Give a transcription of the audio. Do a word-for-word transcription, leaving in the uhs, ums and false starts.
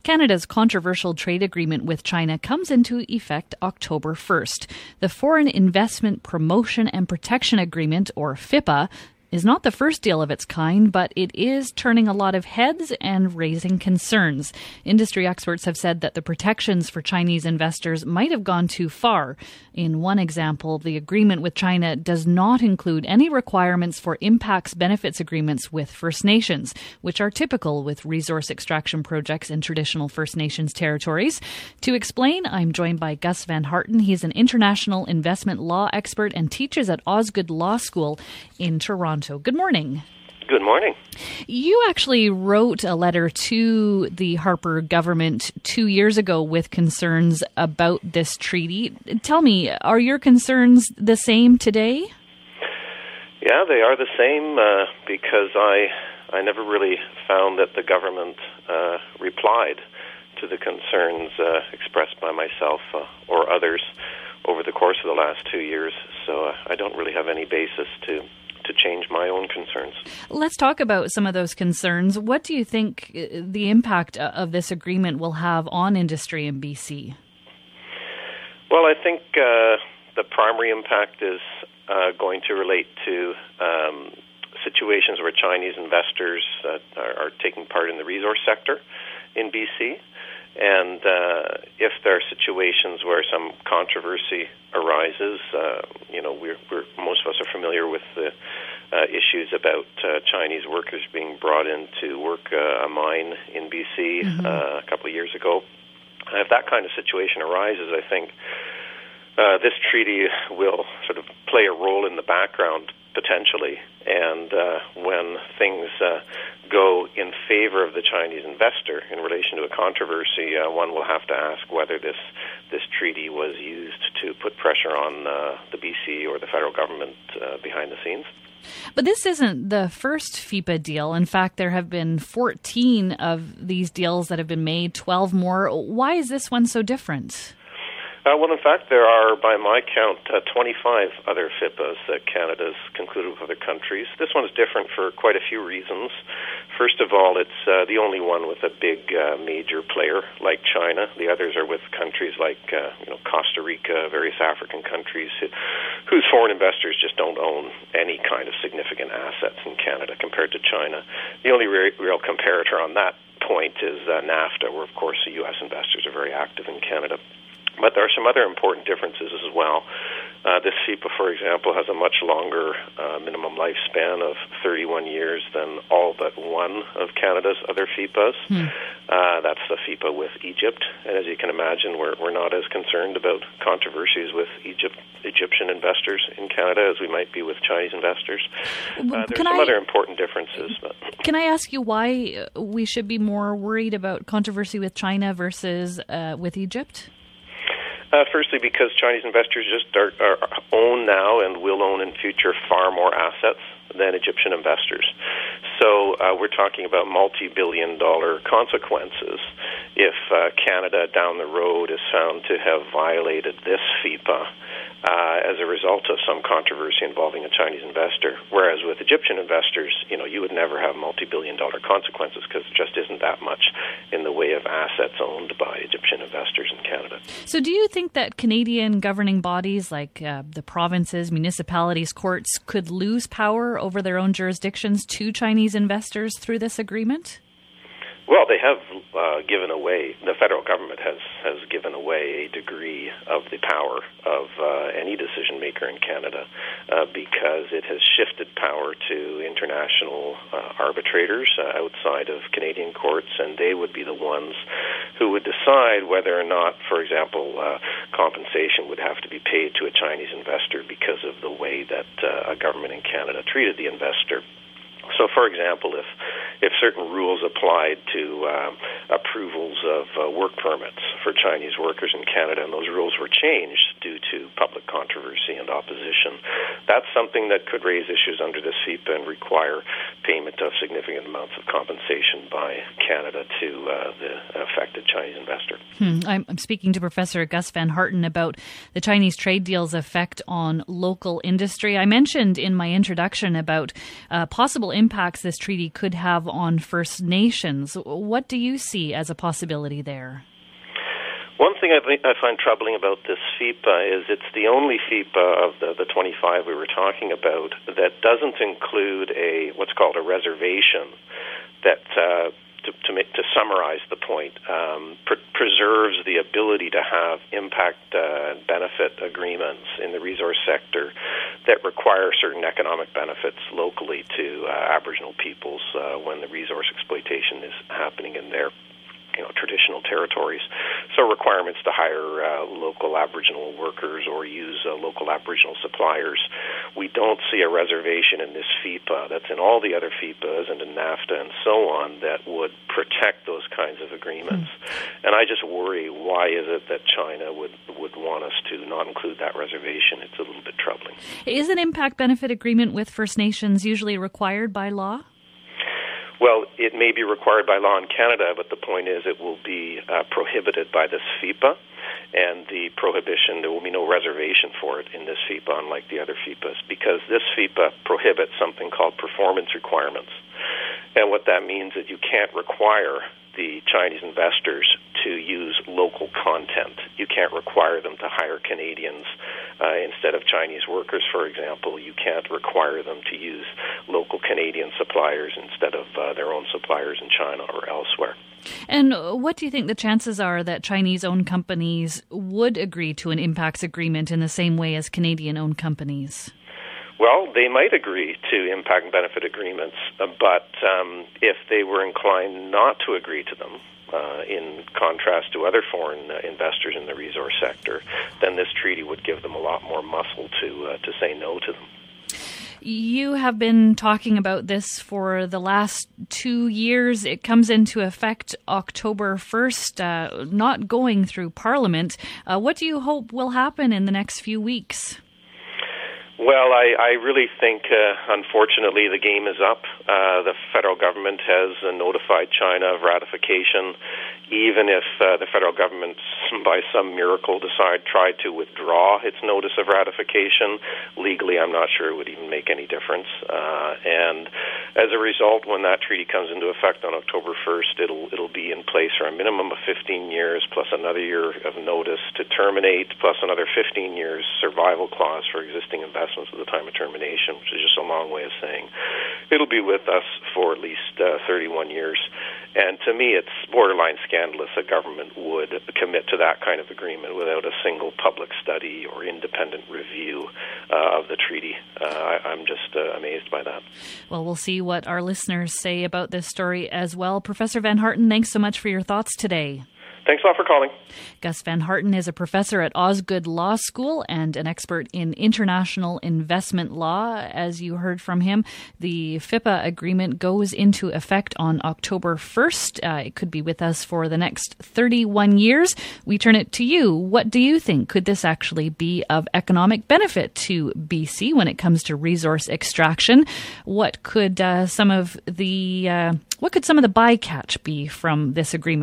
Canada's controversial trade agreement with China comes into effect October first. The Foreign Investment Promotion and Protection Agreement, or FIPA, is not the first deal of its kind, but it is turning a lot of heads and raising concerns. Industry experts have said that the protections for Chinese investors might have gone too far. In one example, the agreement with China does not include any requirements for impacts benefits agreements with First Nations, which are typical with resource extraction projects in traditional First Nations territories. To explain, I'm joined by Gus Van Harten. He's an international investment law expert and teaches at Osgoode Law School in Toronto. Good morning. Good morning. You actually wrote a letter to the Harper government two years ago with concerns about this treaty. Tell me, are your concerns the same today? Yeah, they are the same uh, because I I never really found that the government uh, replied to the concerns uh, expressed by myself uh, or others over the course of the last two years. So uh, I don't really have any basis to to change my own concerns. Let's talk about some of those concerns. What do you think the impact of this agreement will have on industry in B C? Well, I think uh, the primary impact is uh, going to relate to um, situations where Chinese investors uh, are, are taking part in the resource sector in B C. And uh, if there are situations where some controversy arises, uh, you know, we're, we're most of us are familiar with the uh, issues about uh, Chinese workers being brought in to work uh, a mine in B C mm-hmm. uh, a couple of years ago. And if that kind of situation arises, I think uh, this treaty will sort of play a role in the background potentially. And uh, when things uh, go in favor of the Chinese investor in relation to a controversy, uh, one will have to ask whether this this treaty was used to put pressure on uh, the B C or the federal government uh, behind the scenes. But this isn't the first FIPA deal. In fact, there have been fourteen of these deals that have been made, twelve more. Why is this one so different? Uh, well, in fact, there are, by my count, uh, twenty-five other FIPAs that Canada's concluded with other countries. This one is different for quite a few reasons. First of all, it's uh, the only one with a big uh, major player like China. The others are with countries like uh, you know, Costa Rica, various African countries who, whose foreign investors just don't own any kind of significant assets in Canada compared to China. The only re- real comparator on that point is uh, NAFTA, where, of course, the U S investors are very active in Canada. But there are some other important differences as well. Uh, this FIPA, for example, has a much longer uh, minimum lifespan of thirty-one years than all but one of Canada's other FIPAs. Hmm. Uh, that's the FIPA with Egypt. And as you can imagine, we're, we're not as concerned about controversies with Egypt, Egyptian investors in Canada as we might be with Chinese investors. Uh, there's can some I, other important differences. But. Can I ask you why we should be more worried about controversy with China versus uh, with Egypt? Uh, firstly, because Chinese investors just are, are own now and will own in future far more assets than Egyptian investors. So uh, we're talking about multi-billion dollar consequences if uh, Canada down the road is found to have violated this FIPA uh, as a result of some controversy involving a Chinese investor. Whereas with Egyptian investors, you know, you would never have multi-billion dollar consequences because there just isn't that much in the way of assets owned by Egyptian investors in Canada. So do you think that Canadian governing bodies like uh, the provinces, municipalities, courts could lose power over their own jurisdictions to Chinese investors through this agreement? Well, they have uh, given away, the federal government has, has given away a degree of the power of uh, any decision maker in Canada uh, because it has shifted power to international uh, arbitrators uh, outside of Canadian courts, and they would be the ones who would decide whether or not, for example, uh, compensation would have to be paid to a Chinese investor because of the way that uh, a government in Canada treated the investor. So, for example, if if certain rules applied to uh, approvals of uh, work permits for Chinese workers in Canada, and those rules were changed due to public controversy and opposition, that's something that could raise issues under this FIPA and require payment of significant amounts of compensation by Canada to uh, the affected Chinese investor. Hmm. I'm, I'm speaking to Professor Gus Van Harten about the Chinese trade deal's effect on local industry. I mentioned in my introduction about uh, possible impacts this treaty could have on First Nations. What do you see as a possibility there? One thing I, think I find troubling about this FIPA is it's the only FIPA of the, the twenty-five we were talking about that doesn't include a what's called a reservation that, uh, to, to, make, to summarize the point, um, pr- preserves the ability to have impact uh, benefit agreements in the resource sector that require certain economic benefits locally to uh, Aboriginal peoples uh, when the resource exploitation is happening in their you know, traditional territories. So requirements to hire uh, local Aboriginal workers or use uh, local Aboriginal suppliers. We don't see a reservation in this FIPA that's in all the other FIPAs and in NAFTA and so on that would protect those kinds of agreements. Mm. And I just worry, why is it that China would, would want us to not include that reservation? It's a little bit troubling. Is an impact benefit agreement with First Nations usually required by law? Well, it may be required by law in Canada, but the point is it will be uh, prohibited by this FIPA, and the prohibition, there will be no reservation for it in this FIPA, unlike the other FIPAs, because this FIPA prohibits something called performance requirements. And what that means is you can't require the Chinese investors to use local content. You can't require them to hire Canadians uh, instead of Chinese workers, for example. You can't require them to use local Canadian suppliers instead of uh, their own suppliers in China or elsewhere. And what do you think the chances are that Chinese-owned companies would agree to an impacts agreement in the same way as Canadian-owned companies? Well, they might agree to impact and benefit agreements, uh, but um, if they were inclined not to agree to them, uh, in contrast to other foreign uh, investors in the resource sector, then this treaty would give them a lot more muscle to uh, to say no to them. You have been talking about this for the last two years. It comes into effect October first, uh, not going through Parliament. Uh, what do you hope will happen in the next few weeks? Well, I, I really think, uh, unfortunately, the game is up. Uh, the federal government has uh, notified China of ratification. Even if uh, the federal government, by some miracle, decide tried to withdraw its notice of ratification, legally, I'm not sure it would even make any difference. Uh, and as a result, when that treaty comes into effect on October first, it'll it'll be in place for a minimum of fifteen years, plus another year of notice to terminate, plus another fifteen years survival clause for existing investments at the time of termination, which is just a long way of saying it'll be with us for at least uh, thirty-one years. And to me, it's borderline scandalous a government would commit to that kind of agreement without a single public study or independent review uh, of the treaty. Uh, I, I'm just uh, amazed by that. Well, we'll see what our listeners say about this story as well. Professor Van Harten, thanks so much for your thoughts today. Thanks a lot for calling. Gus Van Harten is a professor at Osgoode Law School and an expert in international investment law. As you heard from him, the FIPA agreement goes into effect on October first. Uh, it could be with us for the next thirty-one years. We turn it to you. What do you think? Could this actually be of economic benefit to B C when it comes to resource extraction? What could uh, some of the uh, what could some of the bycatch be from this agreement?